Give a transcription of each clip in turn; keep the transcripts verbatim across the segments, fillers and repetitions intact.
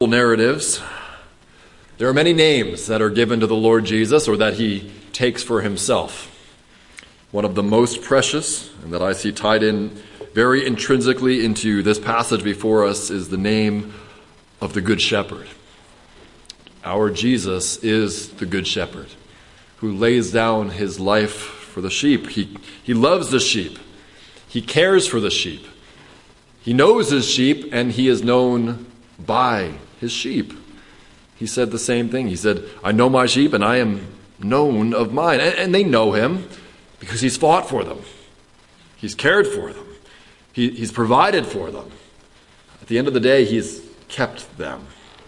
narratives, there are many names that are given to the Lord Jesus or that he takes for himself. One of the most precious, and that I see tied in very intrinsically into this passage before us, is the name of the Good Shepherd. Our Jesus is the Good Shepherd who lays down his life for the sheep. He, he loves the sheep. He cares for the sheep. He knows his sheep, and he is known by his sheep. He said the same thing. He said, I know my sheep and I am known of mine. And, and they know him because he's fought for them. He's cared for them. He, he's provided for them. At the end of the day, he's kept them.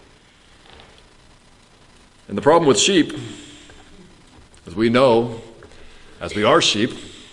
And the problem with sheep, as we know, as we are sheep,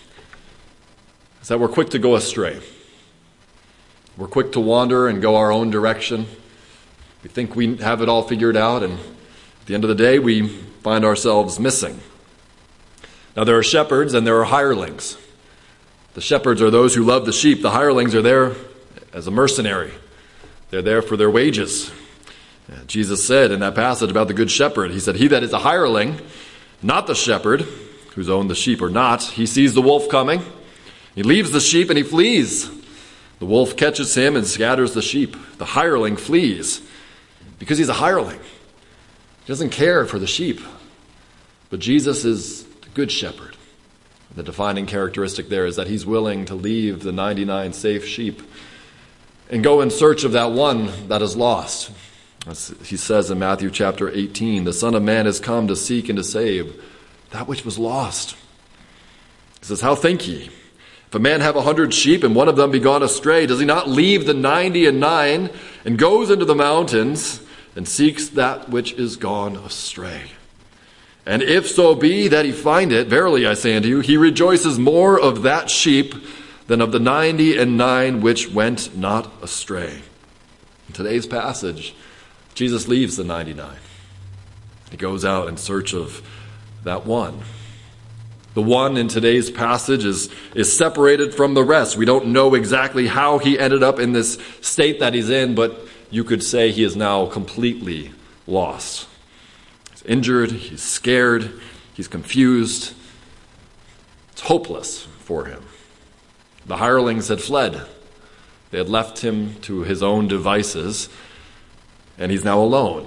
is that we're quick to go astray. We're quick to wander and go our own direction. We think we have it all figured out, and at the end of the day, we find ourselves missing. Now, there are shepherds and there are hirelings. The shepherds are those who love the sheep. The hirelings are there as a mercenary. They're there for their wages. Jesus said in that passage about the Good Shepherd, he said, he that is a hireling, not the shepherd, whose own the sheep are not, he sees the wolf coming. He leaves the sheep and he flees. The wolf catches him and scatters the sheep. The hireling flees. Because he's a hireling. He doesn't care for the sheep. But Jesus is the Good Shepherd. The defining characteristic there is that he's willing to leave the ninety-nine safe sheep and go in search of that one that is lost. As he says in Matthew chapter eighteen, the Son of Man has come to seek and to save that which was lost. He says, how think ye? If a man have a hundred sheep and one of them be gone astray, does he not leave the ninety and nine and goes into the mountains and seeks that which is gone astray? And if so be that he find it, verily I say unto you, he rejoices more of that sheep than of the ninety and nine which went not astray. In today's passage, Jesus leaves the ninety-nine. He goes out in search of that one. The one in today's passage is, is separated from the rest. We don't know exactly how he ended up in this state that he's in, but you could say he is now completely lost. He's injured, he's scared, he's confused. It's hopeless for him. The hirelings had fled. They had left him to his own devices, and he's now alone.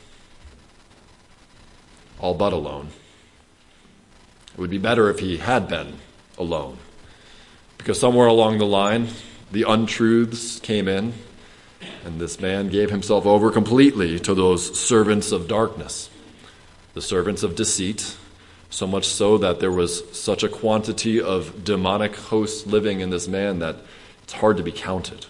All but alone. It would be better if he had been alone. Because somewhere along the line, the untruths came in, and this man gave himself over completely to those servants of darkness, the servants of deceit, so much so that there was such a quantity of demonic hosts living in this man that it's hard to be counted.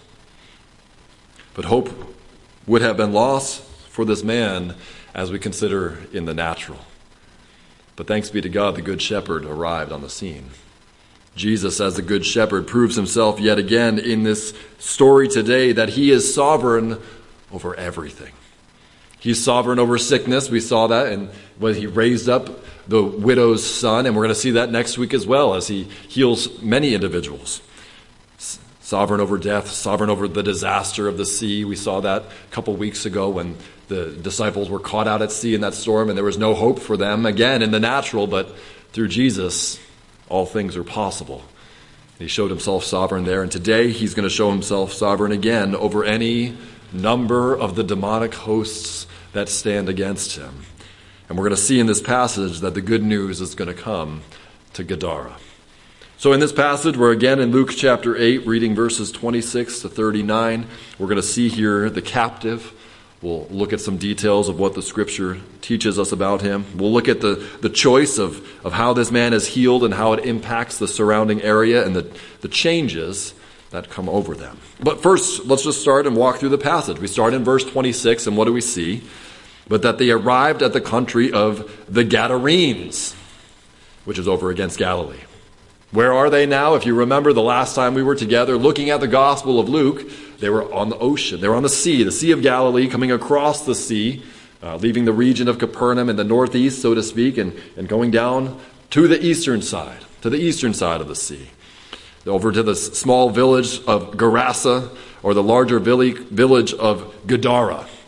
But hope would have been lost for this man as we consider in the natural. But thanks be to God, the Good Shepherd arrived on the scene. Jesus, as the Good Shepherd, proves himself yet again in this story today that he is sovereign over everything. He's sovereign over sickness. We saw that and when he raised up the widow's son, and we're going to see that next week as well as he heals many individuals. Sovereign over death, sovereign over the disaster of the sea. We saw that a couple weeks ago when the disciples were caught out at sea in that storm and there was no hope for them, again, in the natural, but through Jesus, all things are possible. He showed himself sovereign there, and today he's going to show himself sovereign again over any number of the demonic hosts that stand against him. And we're going to see in this passage that the good news is going to come to Gadara. So in this passage, we're again in Luke chapter eight, reading verses twenty-six to thirty-nine. We're going to see here the captive. We'll look at some details of what the scripture teaches us about him. We'll look at the, the choice of, of how this man is healed and how it impacts the surrounding area and the, the changes that come over them. But first, let's just start and walk through the passage. We start in verse twenty-six, and what do we see? But that they arrived at the country of the Gadarenes, which is over against Galilee. Where are they now? If you remember the last time we were together looking at the Gospel of Luke, they were on the ocean. They were on the sea, the Sea of Galilee, coming across the sea, uh, leaving the region of Capernaum in the northeast, so to speak, and, and going down to the eastern side, to the eastern side of the sea. Over to the small village of Gerasa, or the larger village of Gadara,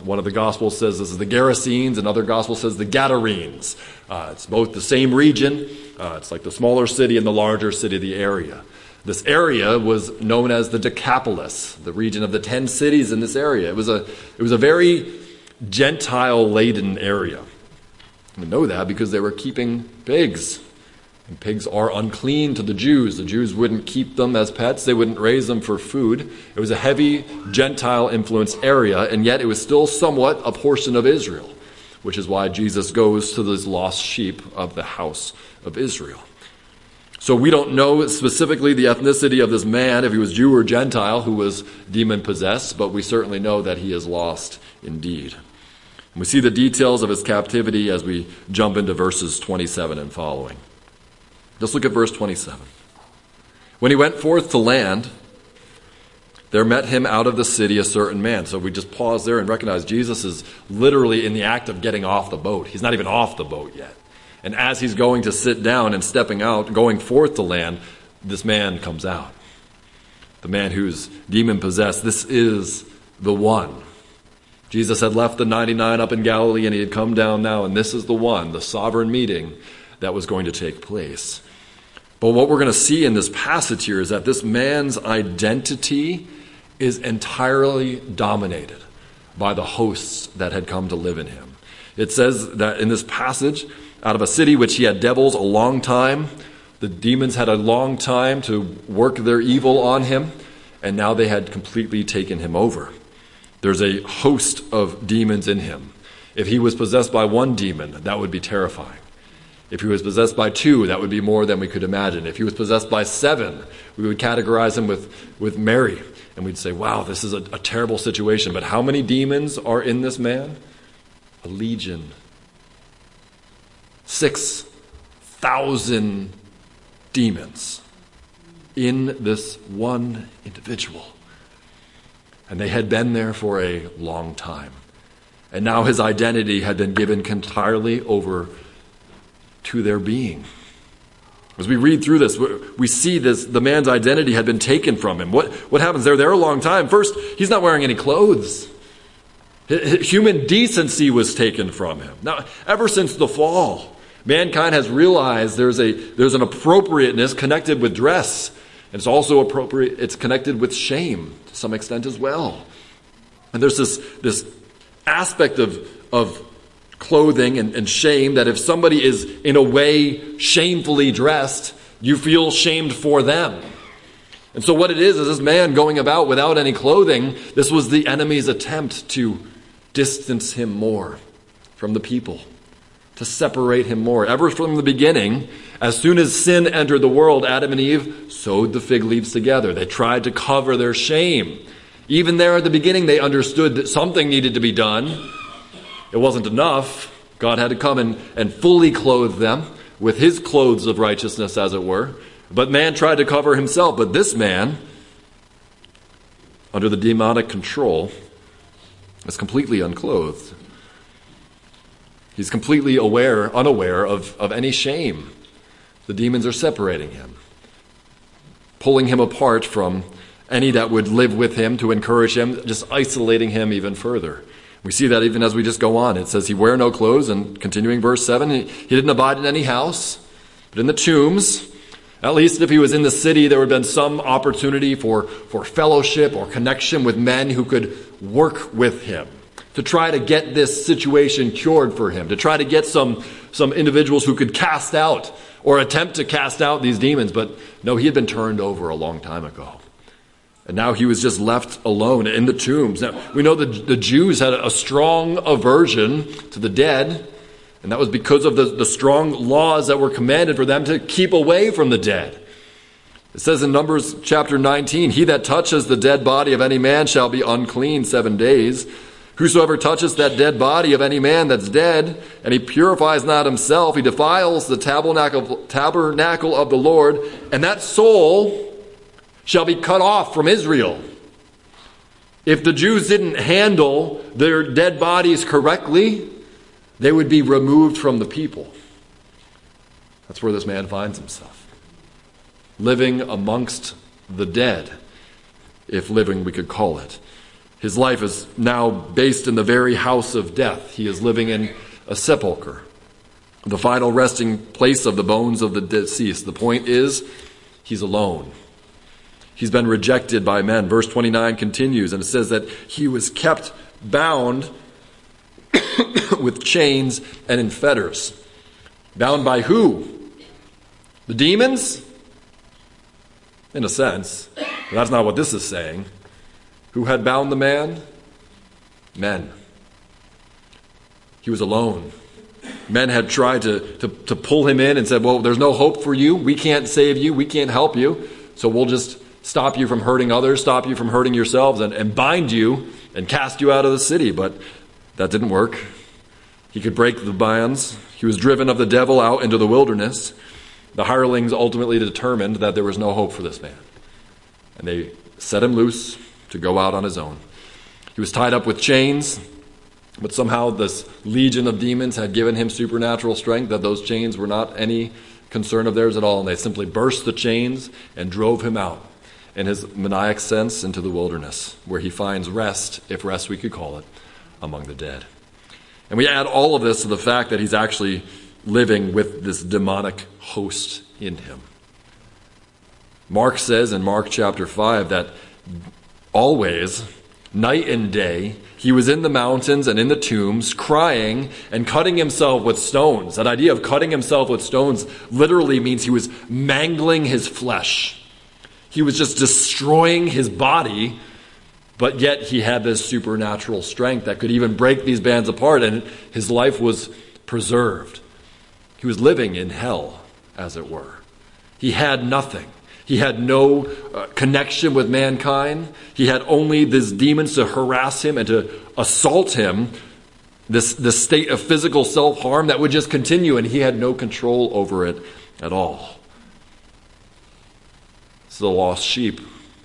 One of the Gospels says this is the Gerasenes, another Gospel says the Gadarenes. Uh, it's both the same region. Uh, it's like the smaller city and the larger city of the area. This area was known as the Decapolis, the region of the ten cities in this area. It was a, it was a very Gentile-laden area. We know that because they were keeping pigs. And pigs are unclean to the Jews. The Jews wouldn't keep them as pets. They wouldn't raise them for food. It was a heavy Gentile-influenced area, and yet it was still somewhat a portion of Israel, which is why Jesus goes to these lost sheep of the house of Israel. So we don't know specifically the ethnicity of this man, if he was Jew or Gentile who was demon-possessed, but we certainly know that he is lost indeed. And we see the details of his captivity as we jump into verses twenty-seven and following. Let's look at verse twenty-seven. When he went forth to land, there met him out of the city a certain man. So we just pause there and recognize Jesus is literally in the act of getting off the boat. He's not even off the boat yet. And as he's going to sit down and stepping out, going forth to land, this man comes out. The man who's demon-possessed. This is the one. Jesus had left the ninety-nine up in Galilee and he had come down now, and this is the one, the sovereign meeting that was going to take place. But what we're going to see in this passage here is that this man's identity is entirely dominated by the hosts that had come to live in him. It says that in this passage, out of a city which he had devils a long time, the demons had a long time to work their evil on him, and now they had completely taken him over. There's a host of demons in him. If he was possessed by one demon, that would be terrifying. If he was possessed by two, that would be more than we could imagine. If he was possessed by seven, we would categorize him with, with Mary. And we'd say, wow, this is a, a terrible situation. But how many demons are in this man? A legion. Six thousand demons in this one individual. And they had been there for a long time. And now his identity had been given entirely over to their being. As we read through this, we see this, the man's identity had been taken from him. What, what happens? They're there a long time. First, he's not wearing any clothes. Human decency was taken from him. Now, ever since the fall, mankind has realized there's a there's an appropriateness connected with dress. And it's also appropriate, it's connected with shame to some extent as well. And there's this, this aspect of, of clothing and, and shame that if somebody is in a way shamefully dressed, you feel shamed for them. And so what it is is this man going about without any clothing. This was the enemy's attempt to distance him more from the people, to separate him more. Ever from the beginning, as soon as sin entered the world, Adam and Eve sewed the fig leaves together. They tried to cover their shame. Even there at the beginning, they understood that something needed to be done. It wasn't enough. God had to come and, and fully clothe them with his clothes of righteousness, as it were. But man tried to cover himself. But this man, under the demonic control, is completely unclothed. He's completely aware, unaware of, of any shame. The demons are separating him, pulling him apart from any that would live with him to encourage him, just isolating him even further. We see that even as we just go on. It says he wear no clothes, and continuing verse seven, he, he didn't abide in any house, but in the tombs. At least if he was in the city, there would have been some opportunity for, for fellowship or connection with men who could work with him, to try to get this situation cured for him, to try to get some, some individuals who could cast out or attempt to cast out these demons. But no, he had been turned over a long time ago. And now he was just left alone in the tombs. Now, we know that the Jews had a strong aversion to the dead, and that was because of the, the strong laws that were commanded for them to keep away from the dead. It says in Numbers chapter nineteen, he that touches the dead body of any man shall be unclean seven days. Whosoever touches that dead body of any man that's dead, and he purifies not himself, he defiles the tabernacle, tabernacle of the Lord, and that soul shall be cut off from Israel. If the Jews didn't handle their dead bodies correctly, they would be removed from the people. That's where this man finds himself. Living amongst the dead, if living we could call it. His life is now based in the very house of death. He is living in a sepulcher, the final resting place of the bones of the deceased. The point is, he's alone. He's been rejected by men. Verse twenty-nine continues, and it says that he was kept bound with chains and in fetters. Bound by who? The demons? In a sense. But that's not what this is saying. Who had bound the man? Men. He was alone. Men had tried to, to, to pull him in and said, well, there's no hope for you. We can't save you. We can't help you. So we'll just stop you from hurting others, stop you from hurting yourselves, and, and bind you and cast you out of the city. But that didn't work. He could break the bonds. He was driven of the devil out into the wilderness. The hirelings ultimately determined that there was no hope for this man. And they set him loose to go out on his own. He was tied up with chains, but somehow this legion of demons had given him supernatural strength, that those chains were not any concern of theirs at all. And they simply burst the chains and drove him out, in his maniac sense, into the wilderness, where he finds rest, if rest we could call it, among the dead. And we add all of this to the fact that he's actually living with this demonic host in him. Mark says in Mark chapter five that always, night and day, he was in the mountains and in the tombs, crying and cutting himself with stones. That idea of cutting himself with stones literally means he was mangling his flesh. He was just destroying his body, but yet he had this supernatural strength that could even break these bands apart, and his life was preserved. He was living in hell, as it were. He had nothing. He had no uh, connection with mankind. He had only these demons to harass him and to assault him, this, this state of physical self-harm that would just continue, and he had no control over it at all. It's the lost sheep.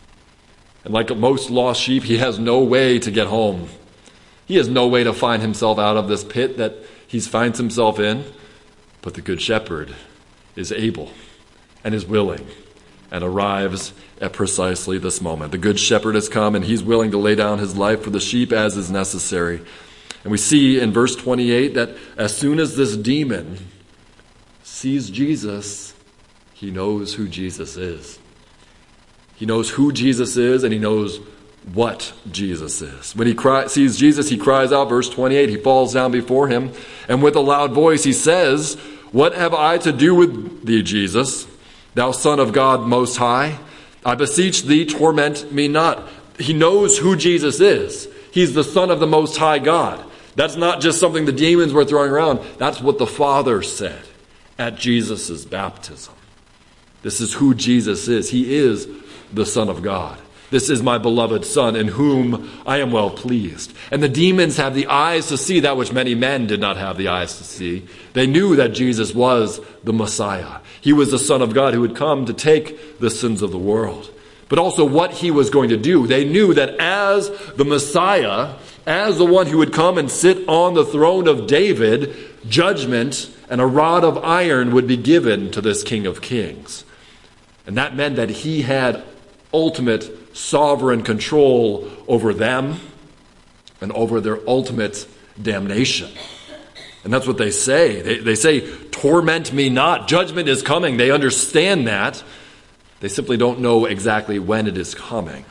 And like most lost sheep, he has no way to get home. He has no way to find himself out of this pit that he finds himself in. But the Good Shepherd is able and is willing and arrives at precisely this moment. The Good Shepherd has come, and he's willing to lay down his life for the sheep as is necessary. And we see in verse twenty-eight that as soon as this demon sees Jesus, he knows who Jesus is. He knows who Jesus is, and he knows what Jesus is. When he cry, sees Jesus, he cries out, verse twenty-eight, he falls down before him, and with a loud voice he says, "What have I to do with thee, Jesus, thou Son of God Most High? I beseech thee, torment me not." He knows who Jesus is. He's the Son of the Most High God. That's not just something the demons were throwing around. That's what the Father said at Jesus' baptism. This is who Jesus is. He is the Son of God. This is my beloved Son, in whom I am well pleased. And the demons have the eyes to see that which many men did not have the eyes to see. They knew that Jesus was the Messiah. He was the Son of God who had come to take the sins of the world. But also what he was going to do. They knew that as the Messiah, as the one who would come and sit on the throne of David, judgment and a rod of iron would be given to this King of Kings. And that meant that he had ultimate sovereign control over them and over their ultimate damnation. And that's what they say. They, they say, "Torment me not." Judgment is coming. They understand that. They simply don't know exactly when it is coming.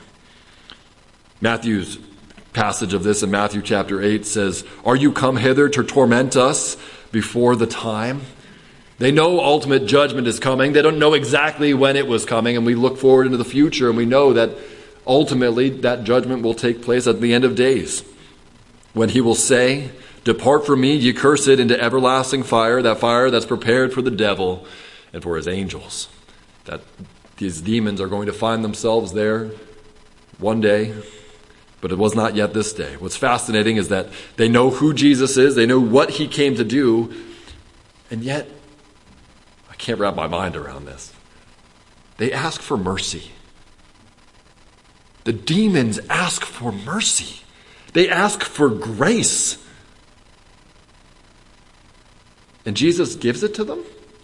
Matthew's passage of this in Matthew chapter eight says, "Are you come hither to torment us before the time?" They know ultimate judgment is coming. They don't know exactly when it was coming, and we look forward into the future, and we know that ultimately that judgment will take place at the end of days, when he will say, "Depart from me, ye cursed, into everlasting fire," that fire that's prepared for the devil and for his angels. That these demons are going to find themselves there one day, but it was not yet this day. What's fascinating is that they know who Jesus is, they know what he came to do, and yet I can't wrap my mind around this. They ask for mercy. The demons ask for mercy. They ask for grace. And Jesus gives it to them?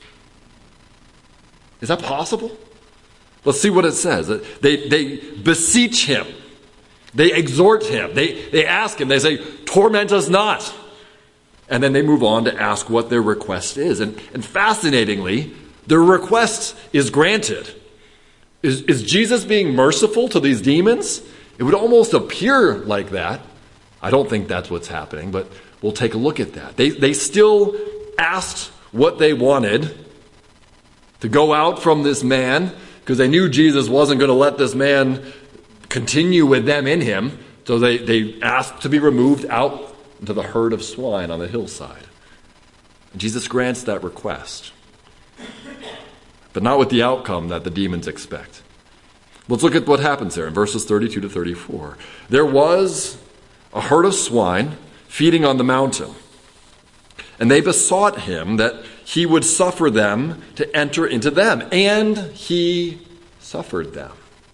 Is that possible? Let's see what it says. They, they beseech him. They exhort him. They, they ask him. They say, torment us not. And then they move on to ask what their request is. And, and fascinatingly, their request is granted. Is, is Jesus being merciful to these demons? It would almost appear like that. I don't think that's what's happening, but we'll take a look at that. They, they still asked what they wanted, to go out from this man, because they knew Jesus wasn't going to let this man continue with them in him. So they, they asked to be removed out into the herd of swine on the hillside. And Jesus grants that request, but not with the outcome that the demons expect. Let's look at what happens there in verses thirty-two to thirty-four. There was a herd of swine feeding on the mountain, and they besought him that he would suffer them to enter into them. And he suffered them.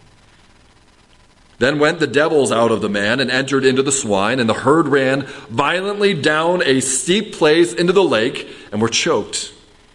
Then went the devils out of the man and entered into the swine, and the herd ran violently down a steep place into the lake and were choked.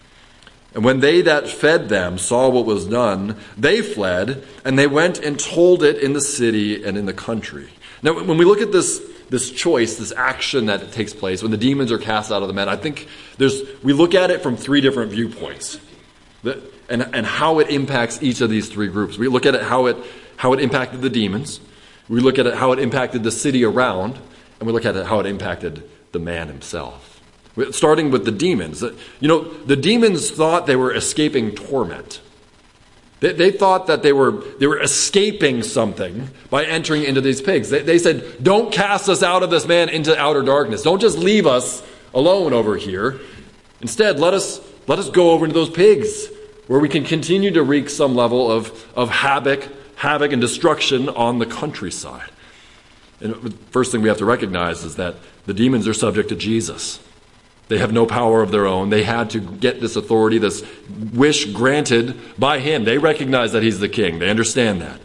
And when they that fed them saw what was done, they fled, and they went and told it in the city and in the country. Now, when we look at this This choice, this action that takes place when the demons are cast out of the men, I think there's we look at it from three different viewpoints, that, and and how it impacts each of these three groups. We look at it how it how it impacted the demons, we look at it how it impacted the city around, and we look at it how it impacted the man himself. Starting with the demons, you know, the demons thought they were escaping torment. They, they thought that they were they were escaping something by entering into these pigs. They, they said, don't cast us out of this man into outer darkness. Don't just leave us alone over here. Instead, let us let us go over into those pigs where we can continue to wreak some level of, of havoc, havoc and destruction on the countryside. And the first thing we have to recognize is that the demons are subject to Jesus. They have no power of their own. They had to get this authority, this wish granted by him. They recognize that he's the king. They understand that.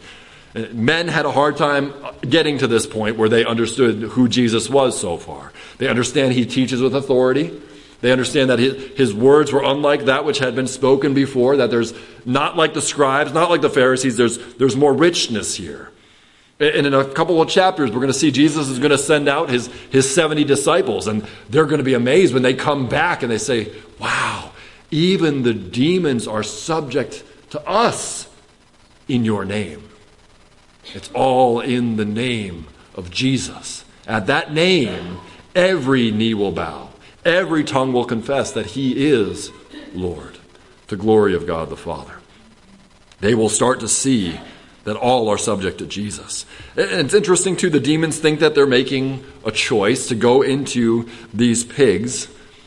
Men had a hard time getting to this point where they understood who Jesus was so far. They understand he teaches with authority. They understand that his, his words were unlike that which had been spoken before, that there's not like the scribes, not like the Pharisees, there's, there's more richness here. And in a couple of chapters, we're going to see Jesus is going to send out his, his seventy disciples, and they're going to be amazed when they come back and they say, wow, even the demons are subject to us in your name. It's all in the name of Jesus. At that name, every knee will bow. Every tongue will confess that he is Lord, to glory of God the Father. They will start to see that all are subject to Jesus. And it's interesting, too, the demons think that they're making a choice to go into these pigs.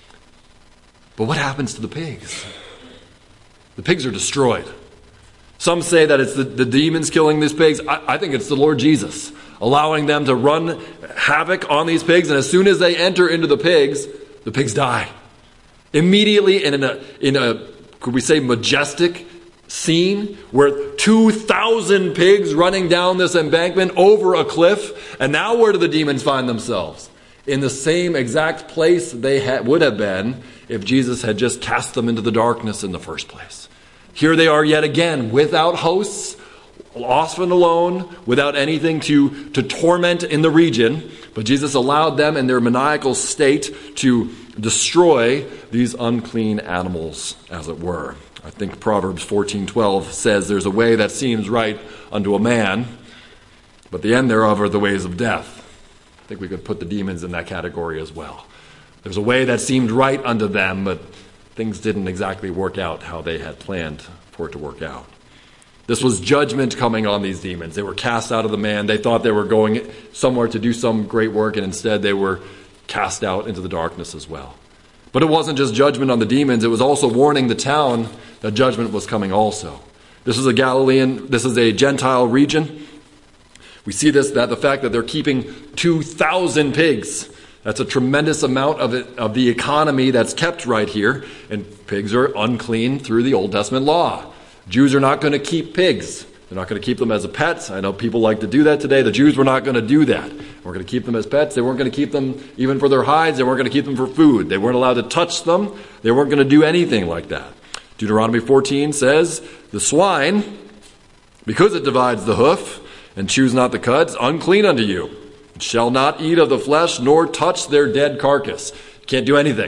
But what happens to the pigs? The pigs are destroyed. Some say that it's the, the demons killing these pigs. I, I think it's the Lord Jesus allowing them to run havoc on these pigs. And as soon as they enter into the pigs, the pigs die. Immediately, and in a, in a could we say, majestic scene where two thousand pigs running down this embankment over a cliff. And now where do the demons find themselves? In the same exact place they ha- would have been if Jesus had just cast them into the darkness in the first place. Here they are yet again, without hosts, lost and alone, without anything to, to torment in the region. But Jesus allowed them in their maniacal state to destroy these unclean animals, as it were. I think Proverbs fourteen twelve says there's a way that seems right unto a man, but the end thereof are the ways of death. I think we could put the demons in that category as well. There's a way that seemed right unto them, but things didn't exactly work out how they had planned for it to work out. This was judgment coming on these demons. They were cast out of the man. They thought they were going somewhere to do some great work, and instead they were cast out into the darkness as well. But it wasn't just judgment on the demons. It was also warning the town that judgment was coming also. This is a Galilean, this is a Gentile region. We see this, that the fact that they're keeping two thousand pigs. That's a tremendous amount of it, of the economy that's kept right here. And pigs are unclean through the Old Testament law. Jews are not going to keep pigs. They're not going to keep them as a pet. I know people like to do that today. The Jews were not going to do that. They weren't going to keep them as pets. They weren't going to keep them even for their hides. They weren't going to keep them for food. They weren't allowed to touch them. They weren't going to do anything like that. Deuteronomy fourteen says, the swine, because it divides the hoof, and choose not the cuds, unclean unto you. And shall not eat of the flesh, nor touch their dead carcass. Can't do anything.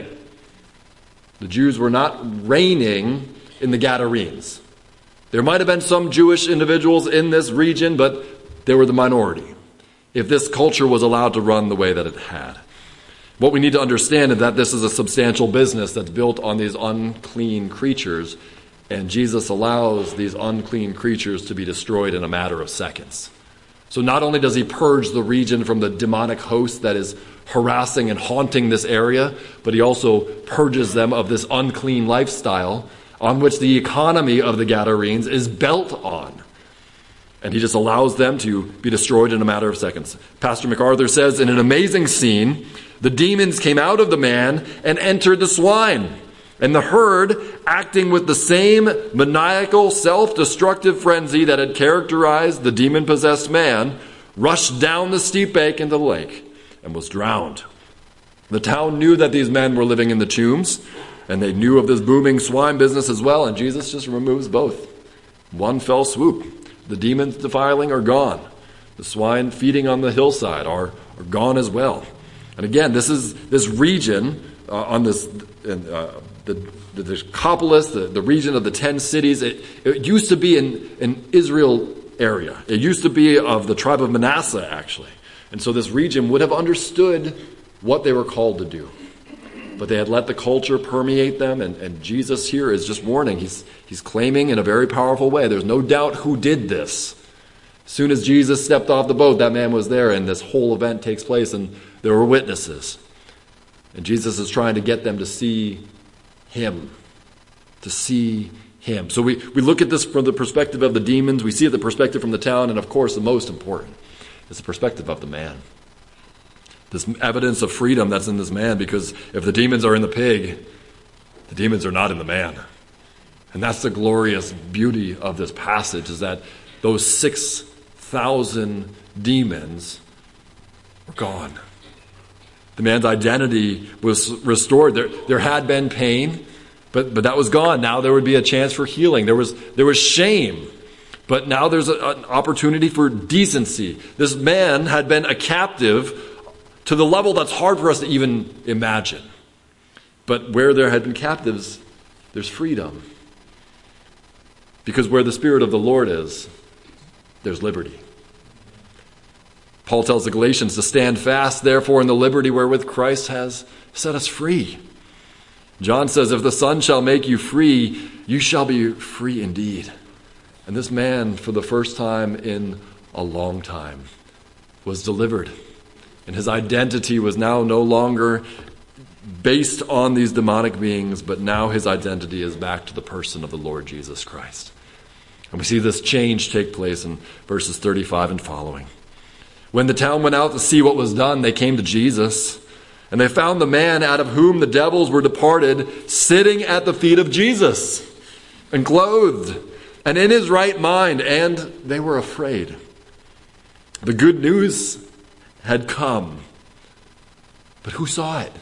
The Jews were not reigning in the Gadarenes. There might have been some Jewish individuals in this region, but they were the minority, if this culture was allowed to run the way that it had. What we need to understand is that this is a substantial business that's built on these unclean creatures, and Jesus allows these unclean creatures to be destroyed in a matter of seconds. So not only does he purge the region from the demonic host that is harassing and haunting this area, but he also purges them of this unclean lifestyle on which the economy of the Gadarenes is built on. And he just allows them to be destroyed in a matter of seconds. Pastor MacArthur says, in an amazing scene, the demons came out of the man and entered the swine. And the herd, acting with the same maniacal, self-destructive frenzy that had characterized the demon-possessed man, rushed down the steep bank into the lake and was drowned. The town knew that these men were living in the tombs, and they knew of this booming swine business as well, and Jesus just removes both. One fell swoop. The demons defiling are gone. The swine feeding on the hillside are, are gone as well. And again, this is this region uh, on this uh, the the Decapolis, the, the region of the ten cities. It, it used to be in an Israel area. It used to be of the tribe of Manasseh, actually. And so this region would have understood what they were called to do. But they had let the culture permeate them, and, and Jesus here is just warning. He's, he's claiming in a very powerful way. There's no doubt who did this. As soon as Jesus stepped off the boat, that man was there, and this whole event takes place, and there were witnesses. And Jesus is trying to get them to see him. To see him. So we, we look at this from the perspective of the demons. We see it the perspective from the town, and of course, the most important is the perspective of the man. This evidence of freedom that's in this man, because if the demons are in the pig, the demons are not in the man. And that's the glorious beauty of this passage, is that those six thousand demons were gone. The man's identity was restored. There, there had been pain, but, but that was gone. Now there would be a chance for healing. There was, there was shame, but now there's a, an opportunity for decency. This man had been a captive to the level that's hard for us to even imagine. But where there had been captives, there's freedom. Because where the Spirit of the Lord is, there's liberty. Paul tells the Galatians to stand fast, therefore, in the liberty wherewith Christ has set us free. John says, if the Son shall make you free, you shall be free indeed. And this man, for the first time in a long time, was delivered. And his identity was now no longer based on these demonic beings, but now his identity is back to the person of the Lord Jesus Christ. And we see this change take place in verses thirty-five and following. When the town went out to see what was done, they came to Jesus, and they found the man out of whom the devils were departed sitting at the feet of Jesus, and clothed, and in his right mind, and they were afraid. The good news had come, but who saw it?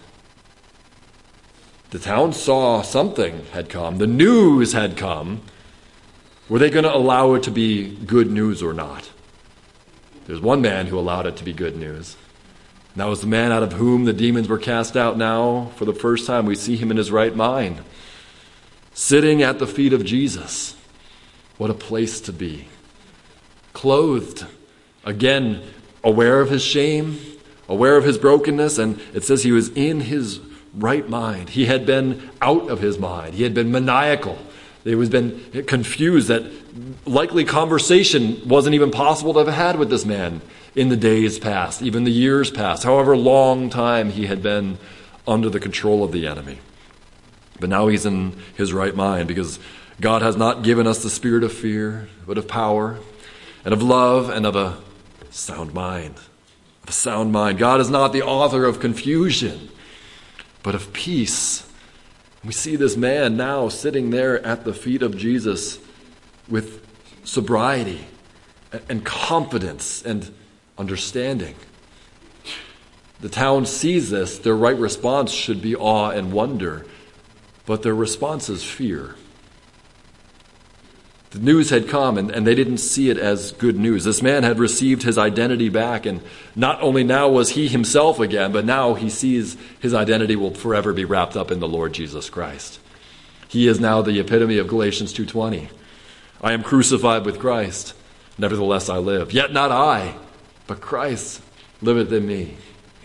The town saw something had come. The news had come. Were they going to allow it to be good news or not? There's one man who allowed it to be good news. And that was the man out of whom the demons were cast out. Now, for the first time, we see him in his right mind, sitting at the feet of Jesus. What a place to be. Clothed. Again, aware of his shame, aware of his brokenness, and it says he was in his right mind. He had been out of his mind. He had been maniacal. He was been confused that likely conversation wasn't even possible to have had with this man in the days past, even the years past, however long time he had been under the control of the enemy. But now he's in his right mind, because God has not given us the spirit of fear, but of power and of love and of a sound mind. Of a sound mind. God is not the author of confusion, but of peace. We see this man now sitting there at the feet of Jesus with sobriety and confidence and understanding. The town sees this. Their right response should be awe and wonder, but their response is fear. The news had come, and, and they didn't see it as good news. This man had received his identity back, and not only now was he himself again, but now he sees his identity will forever be wrapped up in the Lord Jesus Christ. He is now the epitome of Galatians two twenty. I am crucified with Christ, nevertheless I live. Yet not I, but Christ liveth in me.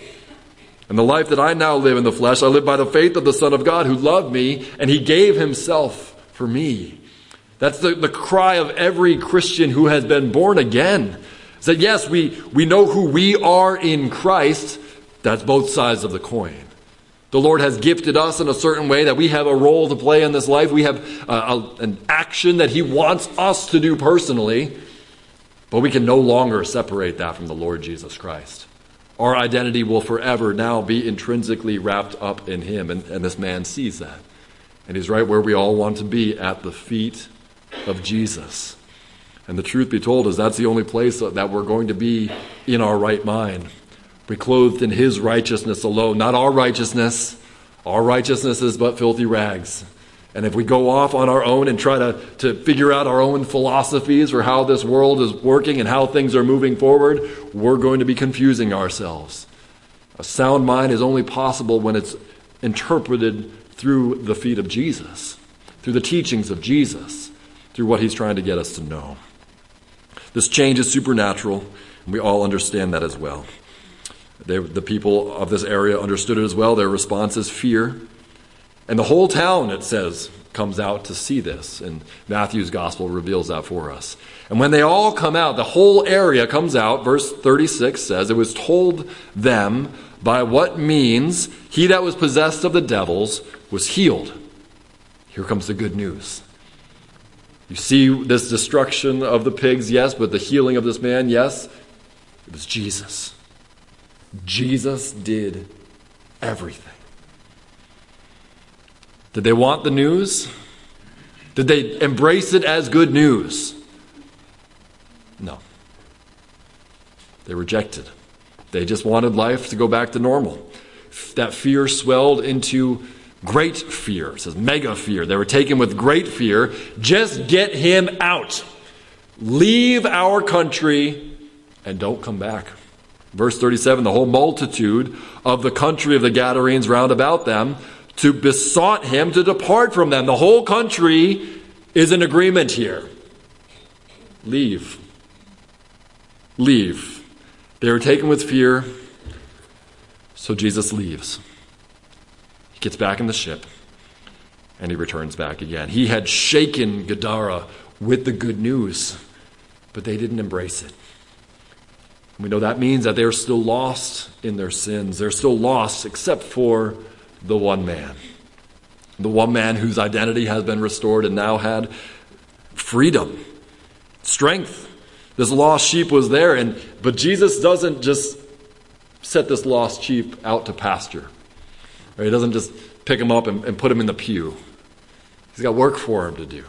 And the life that I now live in the flesh, I live by the faith of the Son of God who loved me, and he gave himself for me. That's the, the cry of every Christian who has been born again. Is that yes, we, we know who we are in Christ. That's both sides of the coin. The Lord has gifted us in a certain way that we have a role to play in this life. We have a, a, an action that he wants us to do personally. But we can no longer separate that from the Lord Jesus Christ. Our identity will forever now be intrinsically wrapped up in him. And, and this man sees that. And he's right where we all want to be, at the feet of Jesus. And the truth be told is that's the only place that we're going to be in our right mind. We're clothed in his righteousness alone, not our righteousness. Our righteousness is but filthy rags. And if we go off on our own and try to, to figure out our own philosophies for how this world is working and how things are moving forward, we're going to be confusing ourselves. A sound mind is only possible when it's interpreted through the feet of Jesus, through the teachings of Jesus, through what he's trying to get us to know. This change is supernatural, and we all understand that as well. They, the people of this area understood it as well. Their response is fear. And the whole town, it says, comes out to see this. And Matthew's gospel reveals that for us. And when they all come out, the whole area comes out. Verse thirty-six says, it was told them by what means he that was possessed of the devils was healed. Here comes the good news. You see this destruction of the pigs, yes, but the healing of this man, yes. It was Jesus. Jesus did everything. Did they want the news? Did they embrace it as good news? No. They rejected. They just wanted life to go back to normal. That fear swelled into great fear. It says mega fear. They were taken with great fear. Just get him out. Leave our country and don't come back. Verse thirty-seven, the whole multitude of the country of the Gadarenes round about them to besought him to depart from them. The whole country is in agreement here. Leave. Leave. They were taken with fear, so Jesus leaves. He gets back in the ship, and he returns back again. He had shaken Gadara with the good news, but they didn't embrace it. We know that means that they're still lost in their sins. They're still lost except for the one man. The one man whose identity has been restored and now had freedom, strength. This lost sheep was there, and but Jesus doesn't just set this lost sheep out to pasture. Or he doesn't just pick him up and, and put him in the pew. He's got work for him to do.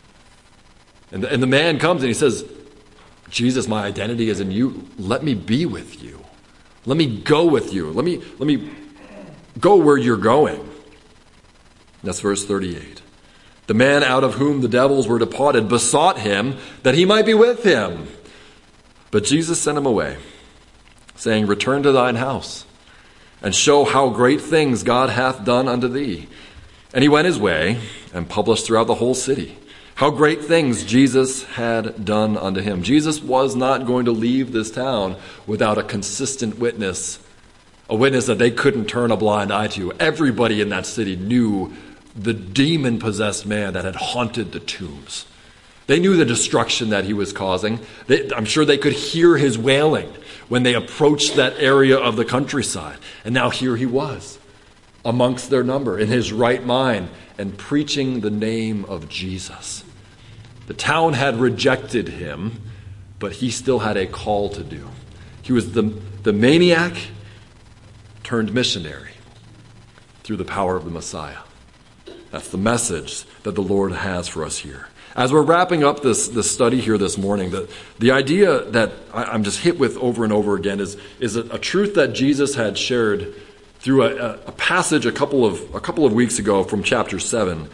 And the, and the man comes and he says, Jesus, my identity is in you. Let me be with you. Let me go with you. Let me, let me go where you're going. That's verse thirty-eight. The man out of whom the devils were departed besought him that he might be with him. But Jesus sent him away, saying, return to thine house, and show how great things God hath done unto thee. And he went his way, and published throughout the whole city how great things Jesus had done unto him. Jesus was not going to leave this town without a consistent witness, a witness that they couldn't turn a blind eye to. Everybody in that city knew the demon-possessed man that had haunted the tombs. They knew the destruction that he was causing. They, I'm sure they could hear his wailing when they approached that area of the countryside. And now here he was, amongst their number, in his right mind, and preaching the name of Jesus. The town had rejected him, but he still had a call to do. He was the, the maniac turned missionary through the power of the Messiah. That's the message that the Lord has for us here. As we're wrapping up this, this study here this morning, the, the idea that I, I'm just hit with over and over again is, is a, a truth that Jesus had shared through a, a passage a couple of a couple of weeks ago from chapter seven,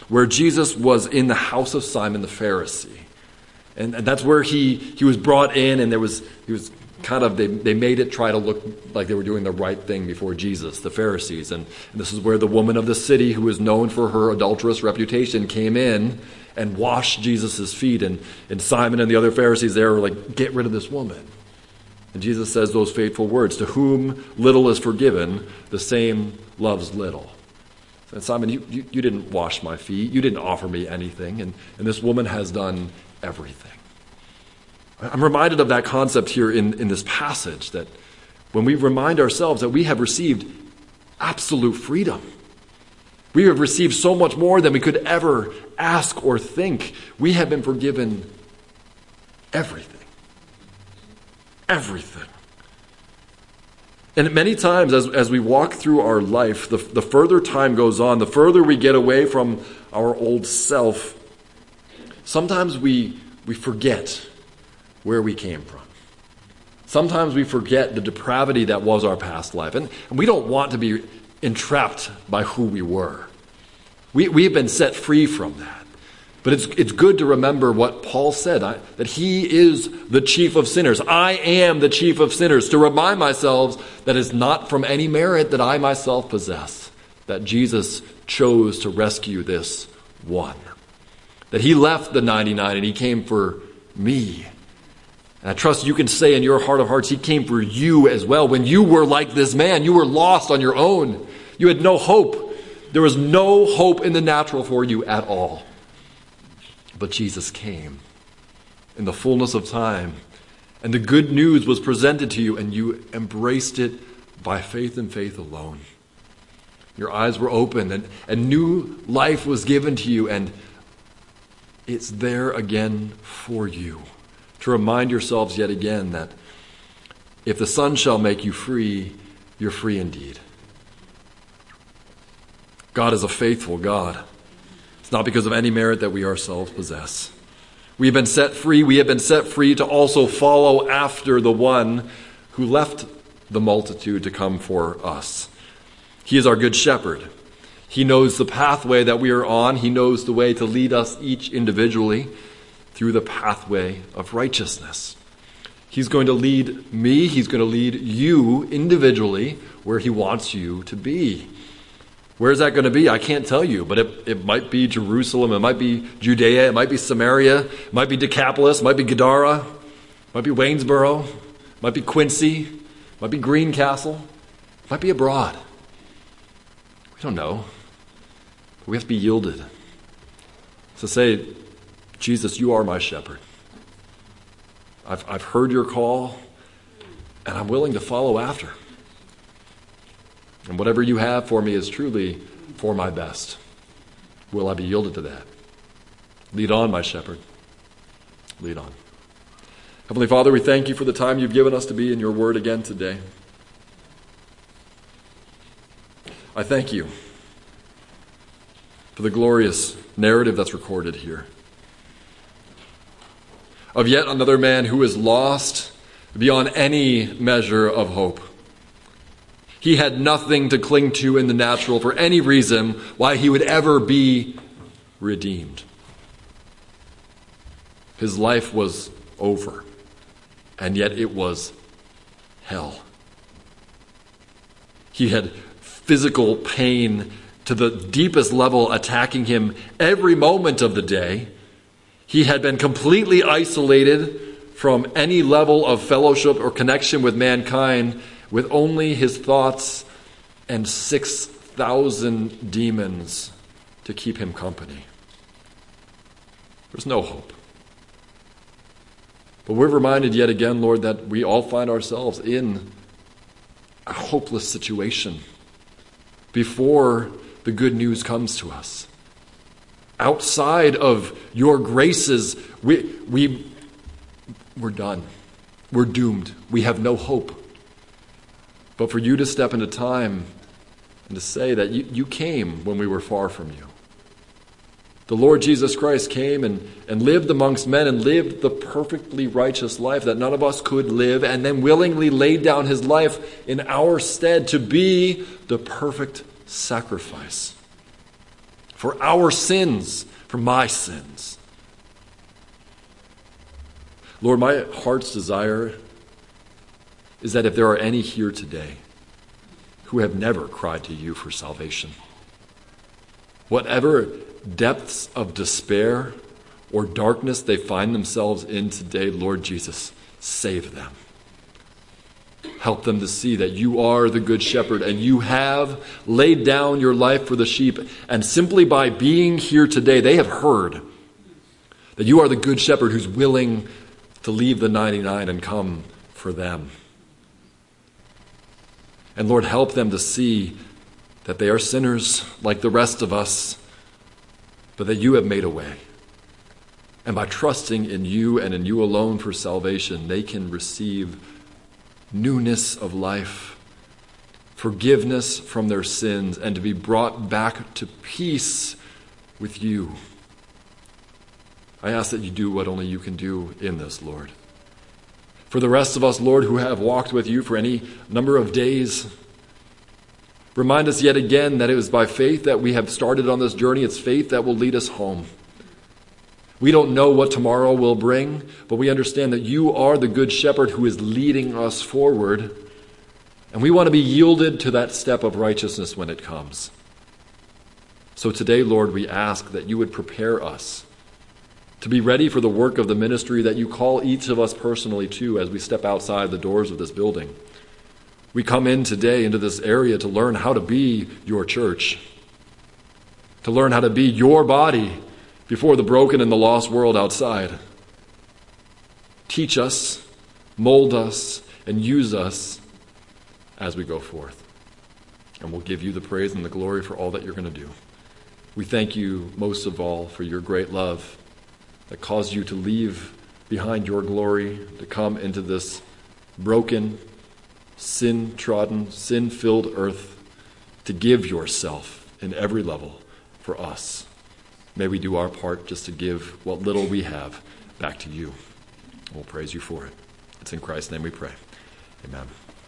where Jesus was in the house of Simon the Pharisee. And, and that's where he, he was brought in, and there was he was kind of, they, they made it try to look like they were doing the right thing before Jesus, the Pharisees. And, and this is where the woman of the city, who was known for her adulterous reputation, came in and washed Jesus' feet. And, and Simon and the other Pharisees there were like, get rid of this woman. And Jesus says those fateful words, to whom little is forgiven, the same loves little. And Simon, you, you, you didn't wash my feet. You didn't offer me anything. And, and this woman has done everything. I'm reminded of that concept here in, in this passage, that when we remind ourselves that we have received absolute freedom, we have received so much more than we could ever ask or think. We have been forgiven everything. Everything. And many times as, as we walk through our life, the, the further time goes on, the further we get away from our old self, sometimes we, we forget where we came from. Sometimes we forget the depravity that was our past life. And, and we don't want to be entrapped by who we were. We, we have been set free from that. But it's, it's good to remember what Paul said, I, that he is the chief of sinners. I am the chief of sinners. To remind myself that it's not from any merit that I myself possess, that Jesus chose to rescue this one. That he left the ninety-nine and he came for me. And I trust you can say in your heart of hearts, he came for you as well. When you were like this man, you were lost on your own. You had no hope. There was no hope in the natural for you at all. But Jesus came in the fullness of time, and the good news was presented to you, and you embraced it by faith and faith alone. Your eyes were opened, and, and new life was given to you, and it's there again for you. To remind yourselves yet again that if the Son shall make you free, you're free indeed. God is a faithful God. It's not because of any merit that we ourselves possess. We have been set free. We have been set free to also follow after the one who left the multitude to come for us. He is our good shepherd. He knows the pathway that we are on. He knows the way to lead us each individually through the pathway of righteousness. He's going to lead me, he's going to lead you individually where he wants you to be. Where is that going to be? I can't tell you, but it, it might be Jerusalem, it might be Judea, it might be Samaria, it might be Decapolis, it might be Gadara, it might be Waynesboro, it might be Quincy, it might be Greencastle, it might be abroad. We don't know. But we have to be yielded. So say, Jesus, you are my shepherd. I've, I've heard your call, and I'm willing to follow after. And whatever you have for me is truly for my best. Will I be yielded to that? Lead on, my shepherd. Lead on. Heavenly Father, we thank you for the time you've given us to be in your word again today. I thank you for the glorious narrative that's recorded here, of yet another man who is lost beyond any measure of hope. He had nothing to cling to in the natural for any reason why he would ever be redeemed. His life was over, and yet it was hell. He had physical pain to the deepest level attacking him every moment of the day. He had been completely isolated from any level of fellowship or connection with mankind, with only his thoughts and six thousand demons to keep him company. There's no hope. But we're reminded yet again, Lord, that we all find ourselves in a hopeless situation before the good news comes to us. Outside of your graces, we, we, we're done. We're doomed. We have no hope. But for you to step into time and to say that you, you came when we were far from you. The Lord Jesus Christ came and, and lived amongst men and lived the perfectly righteous life that none of us could live, and then willingly laid down his life in our stead to be the perfect sacrifice for our sins, for my sins. Lord, my heart's desire is that if there are any here today who have never cried to you for salvation, whatever depths of despair or darkness they find themselves in today, Lord Jesus, save them. Help them to see that you are the good shepherd and you have laid down your life for the sheep. And simply by being here today, they have heard that you are the good shepherd who's willing to leave the ninety-nine and come for them. And Lord, help them to see that they are sinners like the rest of us, but that you have made a way. And by trusting in you and in you alone for salvation, they can receive newness of life, forgiveness from their sins, and to be brought back to peace with you. I ask that you do what only you can do in this, Lord. For the rest of us, Lord, who have walked with you for any number of days, remind us yet again that it was by faith that we have started on this journey. It's faith that will lead us home. We don't know what tomorrow will bring, but we understand that you are the good shepherd who is leading us forward, and we want to be yielded to that step of righteousness when it comes. So today, Lord, we ask that you would prepare us to be ready for the work of the ministry that you call each of us personally to as we step outside the doors of this building. We come in today into this area to learn how to be your church, to learn how to be your body before the broken and the lost world outside. Teach us, mold us, and use us as we go forth. And we'll give you the praise and the glory for all that you're going to do. We thank you most of all for your great love that caused you to leave behind your glory, to come into this broken, sin-trodden, sin-filled earth, to give yourself in every level for us. May we do our part just to give what little we have back to you. We'll praise you for it. It's in Christ's name we pray. Amen.